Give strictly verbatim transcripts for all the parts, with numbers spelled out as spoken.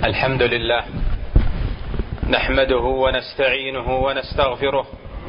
الحمد لله نحمده ونستعينه ونستغفره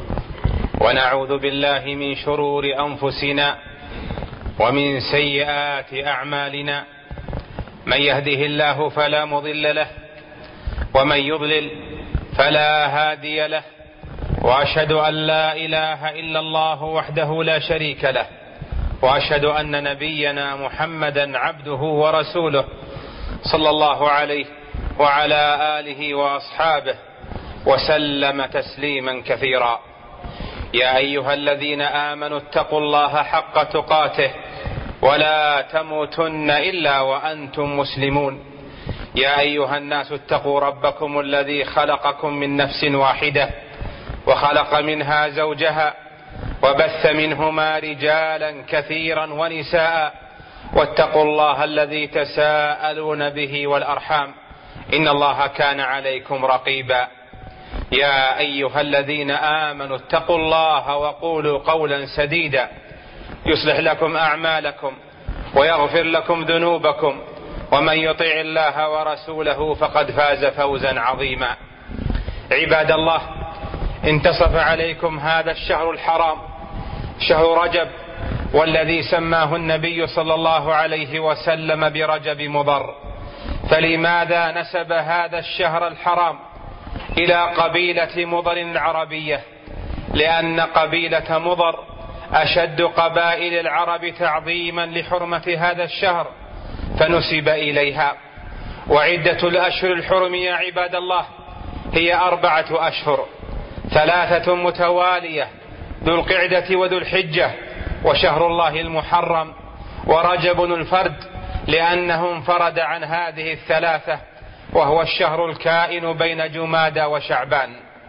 ونعوذ بالله من شرور أنفسنا ومن سيئات أعمالنا. من يهده الله فلا مضل له ومن يضلل فلا هادي له، وأشهد أن لا إله إلا الله وحده لا شريك له، وأشهد أن نبينا محمدا عبده ورسوله صلى الله عليه وعلى آله وأصحابه وسلم تسليما كثيرا. يا أيها الذين آمنوا اتقوا الله حق تقاته ولا تموتن إلا وأنتم مسلمون. يا أيها الناس اتقوا ربكم الذي خلقكم من نفس واحدة وخلق منها زوجها وبث منهما رجالا كثيرا ونساء، واتقوا الله الذي تساءلون به والأرحام إن الله كان عليكم رقيبا. يا أيها الذين آمنوا اتقوا الله وقولوا قولا سديدا يصلح لكم أعمالكم ويغفر لكم ذنوبكم، ومن يطع الله ورسوله فقد فاز فوزا عظيما. عباد الله، انتصف عليكم هذا الشهر الحرام شهر رجب، والذي سماه النبي صلى الله عليه وسلم برجب مضر. فلماذا نسب هذا الشهر الحرام إلى قبيلة مضر العربية؟ لأن قبيلة مضر أشد قبائل العرب تعظيما لحرمة هذا الشهر فنسب إليها. وعدة الأشهر الحرم يا عباد الله هي أربعة أشهر، ثلاثة متوالية: ذو القعدة وذو الحجة وشهر الله المحرم ورجب الفرد، لأنه انفرد عن هذه الثلاثة، وهو الشهر الكائن بين جمادى وشعبان.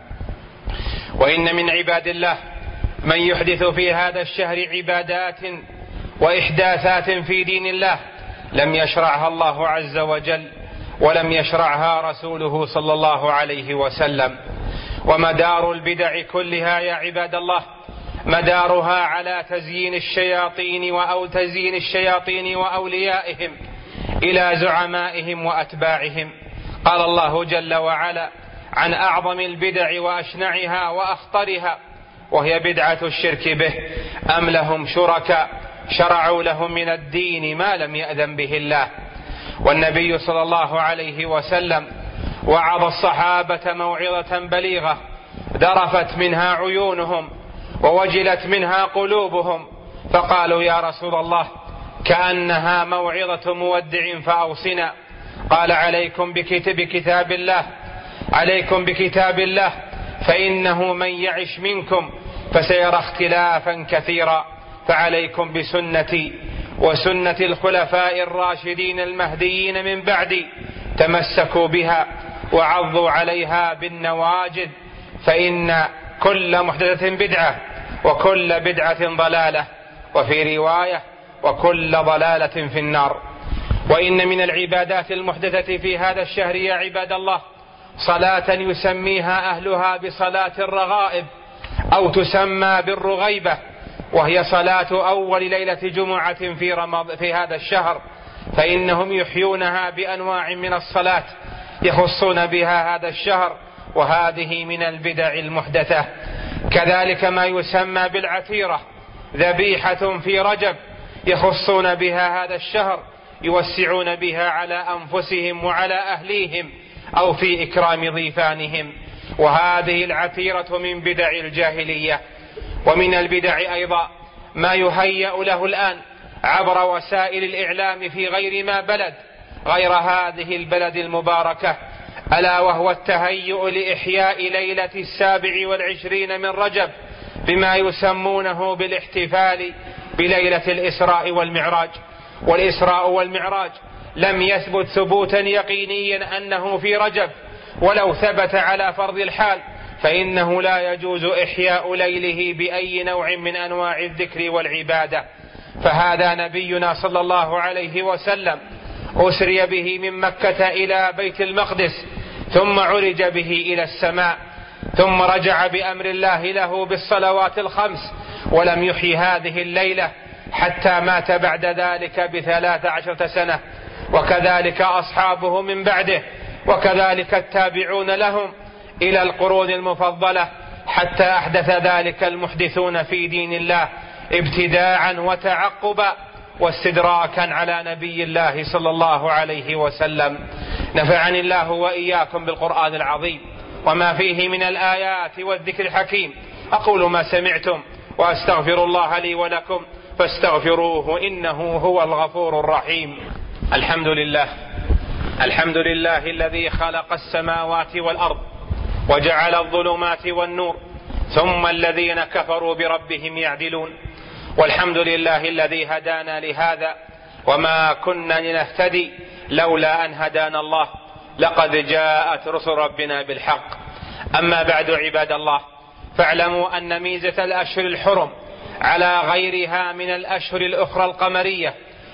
وإن من عباد الله من يحدث في هذا الشهر عبادات وإحداثات في دين الله لم يشرعها الله عز وجل ولم يشرعها رسوله صلى الله عليه وسلم. ومدار البدع كلها يا عباد الله مدارها على تزيين الشياطين أو تزيين الشياطين وأوليائهم إلى زعمائهم وأتباعهم. قال الله جل وعلا عن أعظم البدع وأشنعها وأخطرها، وهي بدعة الشرك به: أم لهم شركاء شرعوا لهم من الدين ما لم يأذن به الله. والنبي صلى الله عليه وسلم وعظ الصحابة موعظة بليغة ذرفت منها عيونهم ووجلت منها قلوبهم، فقالوا: يا رسول الله، كأنها موعظة مودع فأوصنا. قال: عليكم بكتاب الله عليكم بكتاب الله فإنه من يعش منكم فسيرى اختلافا كثيرا، فعليكم بسنتي وسنة الخلفاء الراشدين المهديين من بعدي، تمسكوا بها وعضوا عليها بالنواجذ، فإن كل محدثة بدعة وكل بدعة ضلالة، وفي رواية: وكل ضلالة في النار. وإن من العبادات المحدثة في هذا الشهر يا عباد الله صلاة يسميها أهلها بصلاة الرغائب أو تسمى بالرغيبة، وهي صلاة أول ليلة جمعة في, رمض في هذا الشهر، فإنهم يحيونها بأنواع من الصلاة يخصون بها هذا الشهر، وهذه من البدع المحدثة. كذلك ما يسمى بالعتيرة، ذبيحة في رجب يخصون بها هذا الشهر، يوسعون بها على أنفسهم وعلى أهليهم أو في إكرام ضيفانهم، وهذه العتيرة من بدع الجاهلية. ومن البدع أيضا ما يهيأ له الآن عبر وسائل الإعلام في غير ما بلد غير هذه البلد المباركة، ألا وهو التهيؤ لإحياء ليلة السابع والعشرين من رجب بما يسمونه بالاحتفال بليلة الإسراء والمعراج. والإسراء والمعراج لم يثبت ثبوتا يقينيا أنه في رجب، ولو ثبت على فرض الحال فإنه لا يجوز إحياء ليله بأي نوع من أنواع الذكر والعبادة. فهذا نبينا صلى الله عليه وسلم أسري به من مكة إلى بيت المقدس، ثم عرج به إلى السماء، ثم رجع بأمر الله له بالصلوات الخمس، ولم يحيي هذه الليلة حتى مات بعد ذلك بثلاث عشرة سنة، وكذلك أصحابه من بعده وكذلك التابعون لهم إلى القرون المفضلة حتى أحدث ذلك المحدثون في دين الله ابتداعا وتعقبا واستدراكا على نبي الله صلى الله عليه وسلم. نفعني الله وإياكم بالقرآن العظيم وما فيه من الآيات والذكر الحكيم. أقول ما سمعتم وأستغفر الله لي ولكم فاستغفروه إنه هو الغفور الرحيم. الحمد لله الحمد لله الذي خلق السماوات والأرض وجعل الظلمات والنور ثم الذين كفروا بربهم يعدلون. والحمد لله الذي هدانا لهذا وما كنا لنهتدي لولا أن هدانا الله لقد جاءت رسل ربنا بالحق. أما بعد عباد الله، فاعلموا أن ميزة الأشهر الحرم على غيرها من الأشهر الأخرى القمرية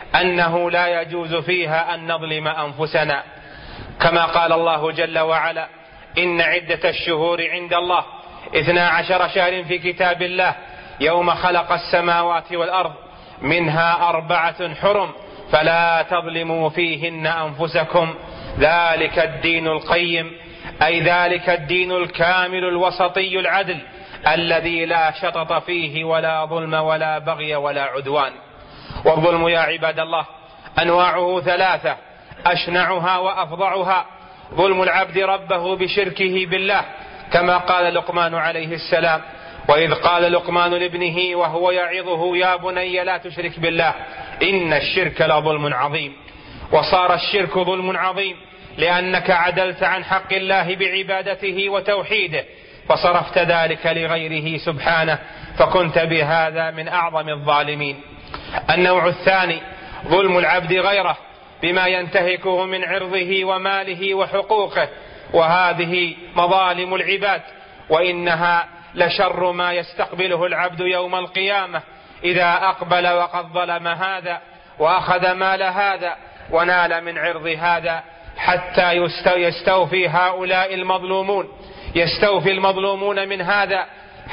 أنه لا يجوز فيها أن نظلم أنفسنا، كما قال الله جل وعلا: إن عدة الشهور عند الله اثنا عشر شهر في كتاب الله يوم خلق السماوات والأرض منها أربعة حرم فلا تظلموا فيهن أنفسكم ذلك الدين القيم، أي ذلك الدين الكامل الوسطي العدل الذي لا شطط فيه ولا ظلم ولا بغي ولا عدوان. والظلم يا عباد الله أنواعه ثلاثة، أشنعها وأفظعها ظلم العبد ربه بشركه بالله، كما قال لقمان عليه السلام: وإذ قال لقمان لابنه وهو يعظه: يا بني لا تشرك بالله إن الشرك لظلم عظيم. وصار الشرك ظلم عظيم لأنك عدلت عن حق الله بعبادته وتوحيده فصرفت ذلك لغيره سبحانه، فكنت بهذا من أعظم الظالمين. النوع الثاني ظلم العبد غيره بما ينتهكه من عرضه وماله وحقوقه، وهذه مظالم العباد، وإنها لشر ما يستقبله العبد يوم القيامة إذا أقبل وقد ظلم هذا وأخذ مال هذا ونال من عرض هذا، حتى يستوفي هؤلاء المظلومون يستوفي المظلومون من هذا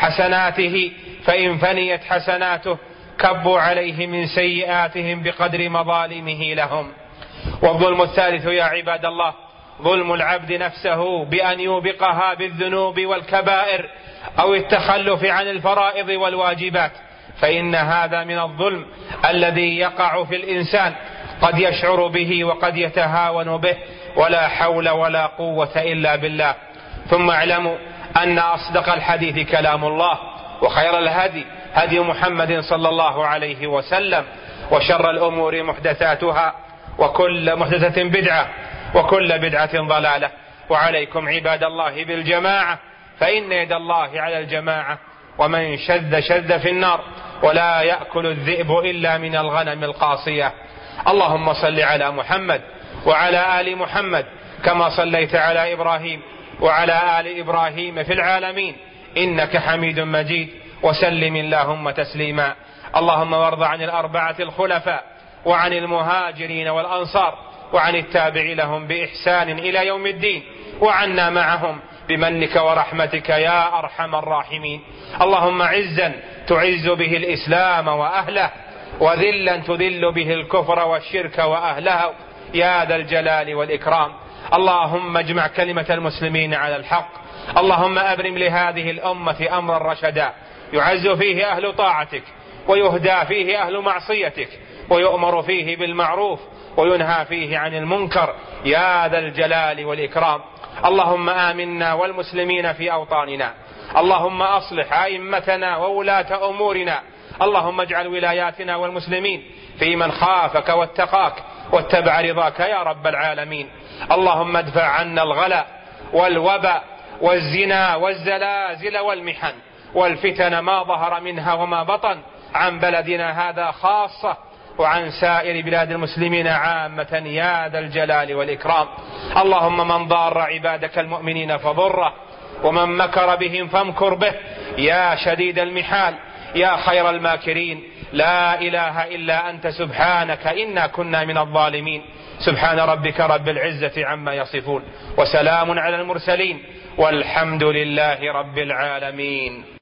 حسناته، فإن فنيت حسناته كبوا عليه من سيئاتهم بقدر مظالمه لهم. والظلم الثالث يا عباد الله ظلم العبد نفسه بأن يوبقها بالذنوب والكبائر أو التخلف عن الفرائض والواجبات، فإن هذا من الظلم الذي يقع في الإنسان قد يشعر به وقد يتهاون به، ولا حول ولا قوة إلا بالله. ثم اعلموا أن أصدق الحديث كلام الله، وخير الهدي هدي محمد صلى الله عليه وسلم، وشر الأمور محدثاتها، وكل محدثة بدعة، وكل بدعة ضلالة. وعليكم عباد الله بالجماعة، فإن يد الله على الجماعة، ومن شذ شذ في النار، ولا يأكل الذئب إلا من الغنم القاصية. اللهم صل على محمد وعلى آل محمد كما صليت على إبراهيم وعلى آل إبراهيم في العالمين إنك حميد مجيد، وسلم اللهم تسليما. اللهم وارض عن الأربعة الخلفاء وعن المهاجرين والأنصار وعن التابع لهم بإحسان إلى يوم الدين، وعنا معهم بمنك ورحمتك يا أرحم الراحمين. اللهم عزا تعز به الإسلام وأهله، وذلا تذل به الكفر والشرك وأهله يا ذا الجلال والإكرام. اللهم اجمع كلمة المسلمين على الحق. اللهم أبرم لهذه الأمة أمرا رشدا يعز فيه أهل طاعتك، ويهدى فيه أهل معصيتك، ويؤمر فيه بالمعروف وينهى فيه عن المنكر يا ذا الجلال والإكرام. اللهم آمنا والمسلمين في أوطاننا. اللهم أصلح أئمتنا وولاة أمورنا. اللهم اجعل ولاياتنا والمسلمين في من خافك واتقاك واتبع رضاك يا رب العالمين. اللهم ادفع عنا الغلا والوباء والزنا والزلازل والمحن والفتن ما ظهر منها وما بطن عن بلدنا هذا خاصة، وعن سائر بلاد المسلمين عامة يا ذا الجلال والإكرام. اللهم من ضار عبادك المؤمنين فضره، ومن مكر بهم فامكر به يا شديد المحال يا خير الماكرين. لا إله إلا أنت سبحانك إنا كنا من الظالمين. سبحان ربك رب العزة عما يصفون، وسلام على المرسلين، والحمد لله رب العالمين.